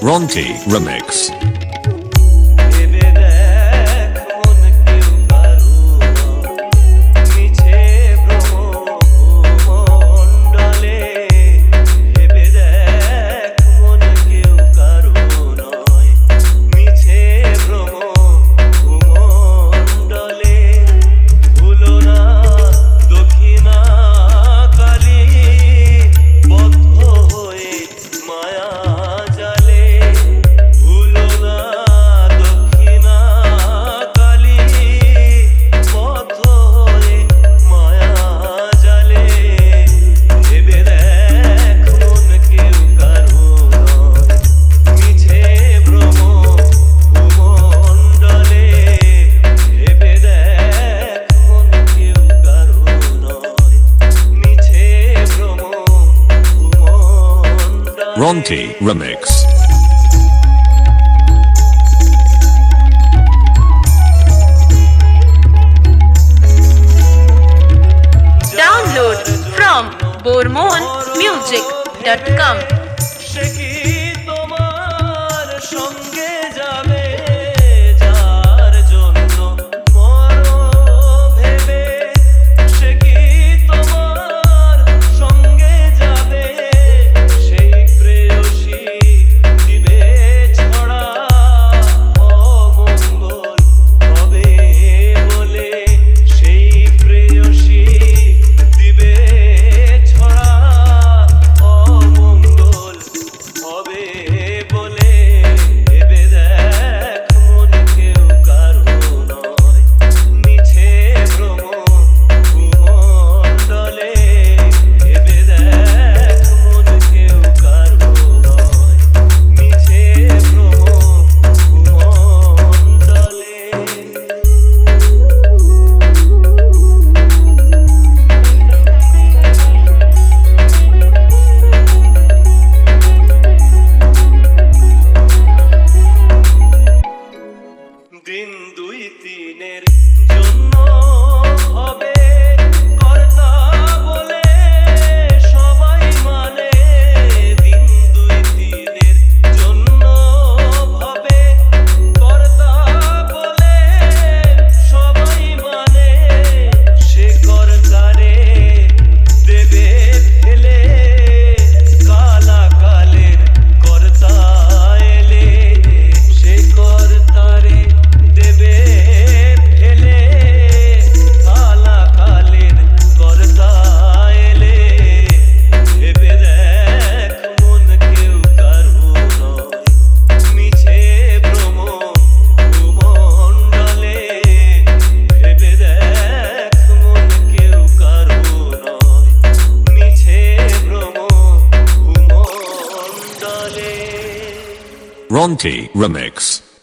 Ronti Remix. Ronti Remix. Download from bormonmusic.com. দিন দুই তিনের জন্য হবে কর্তা বলে সবাই মানে দিন দুই তিনের জন্য হবে কর্তা বলে সবাই মানে সে কর্তারে দেবে ফেলে কালা কালের কর্তা এলে সে কর্তারে দেবে ফেলে কালা কালের কর্তা এলে ভেবে দেখ মন কেউ কারু নয় মিছে ভ্রম ভূমণ্ডলে ভেবে দেখ মন কেউ কারু নয় মিছে ভ্রম ভূমণ্ডলে Ronti Remix.